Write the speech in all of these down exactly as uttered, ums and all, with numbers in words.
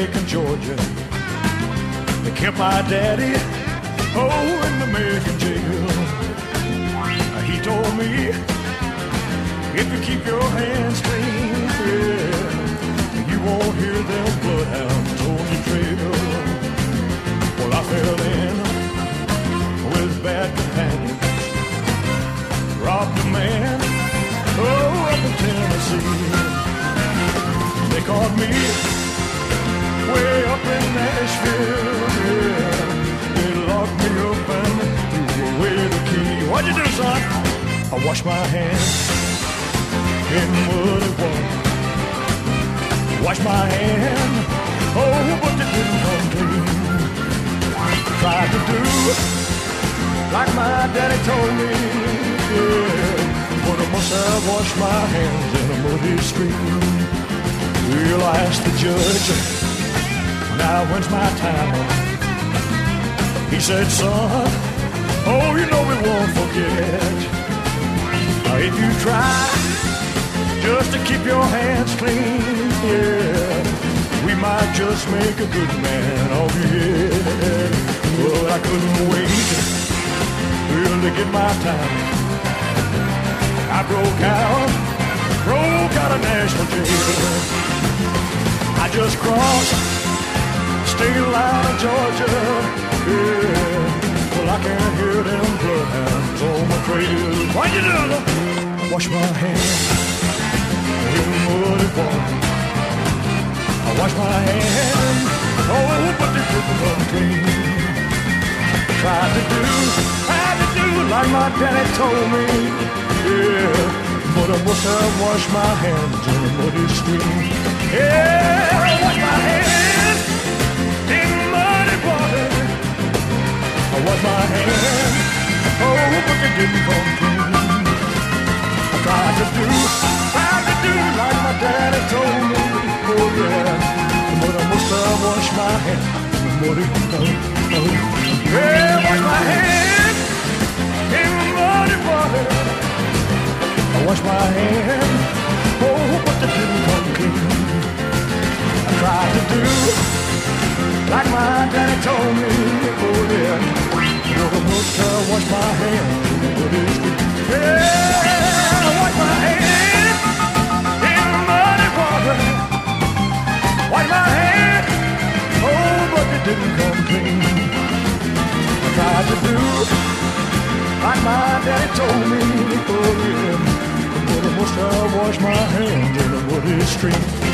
Macon, Georgia. They kept my daddy, oh, in the Macon jail. He told me, if you keep your hands clean, yeah, you won't hear them bloodhounds on your trail. Well, I fell in with bad companions, robbed a man, oh, up in Tennessee. They caught me way up in Nashville, yeah. They locked me up and threw away the key. What'd you do, son? I washed my hands in muddy water. Washed my hand, oh, but it didn't come clean. Tried to do like my daddy told me, yeah, but I must have washed my hands in a muddy stream. Well, I asked the judge, now when's my time? He said, son, oh, you know we won't forget. Now, if you try just to keep your hands clean, yeah, we might just make a good man of you, yeah. Well, I couldn't wait, well, to get my time. I broke out, broke out of national jail. I just crossed state line of Georgia, yeah. Well, I can't hear them bloodhounds on my trail. Why'd you do that? Wash my hands in muddy water. I wash my hands, oh, but they didn't come clean. Tried to do, tried to do like my daddy told me, yeah, but I must have washed my hands in a muddy stream. Yeah, I wash my hands in muddy water. I wash my hands, oh, but they didn't come clean. I tried to do, tried to do like my daddy told me, oh yeah, but I must have washed my hands in the muddy water. Yeah, wash my hands in muddy water. I wash my hands, oh, but they didn't come clean. I tried to do like my daddy told me, oh yeah, but I must have washed my hands in the muddy street. Yeah, I wash my hands in muddy water. Wash my hands, oh, but they didn't come clean. Tried to do like my daddy told me, oh yeah, but I must have washed my hands in a muddy stream.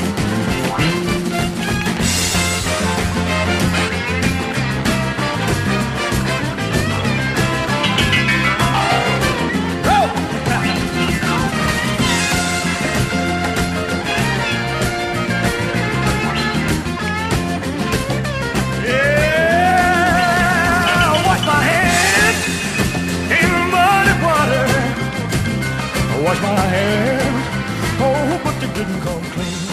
Wash my hands, oh, but they didn't come clean.